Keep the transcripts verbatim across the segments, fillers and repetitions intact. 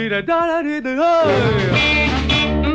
da da da da da.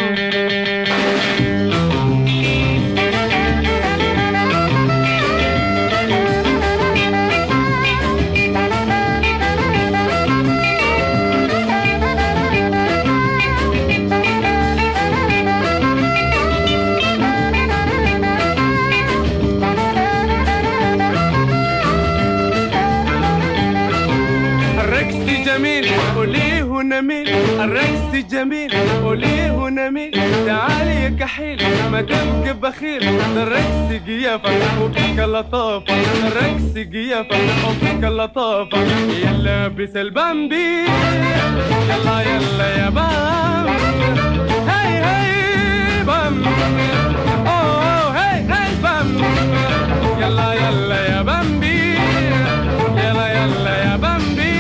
جميل قوليه ونميل الرقص جميل قوليه ونميل تعالي يا كحيل ما دامك بخيل ده الرقص جيافة وفيك لطافة الرقص جيافة وفيك لطافة يا لابس البامبي يلا يلا يا بام هاي هاي بام اوه هاي هاي بام يلا يلا يا بامبي يلا يلا يا بامبي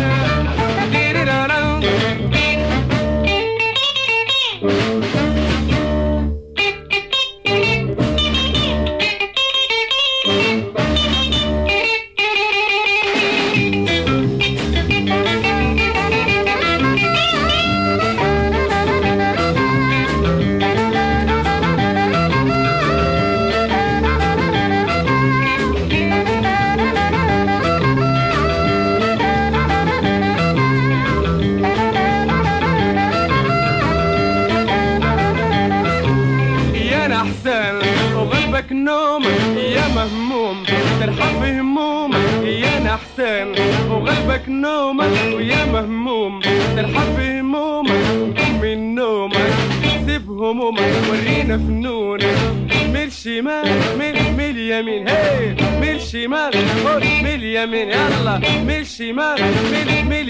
أحسن وقلبك نوم يا مهموم ترحب بهمومك يا نحسن وقلبك نوم ويا مهموم ترحب بهمومك من نومك سيب همومك ورينا فنونك ميل شمال ميل ميل يمين هي ميل شمال خد ميل يمين يلا ميل شمال ميل ميل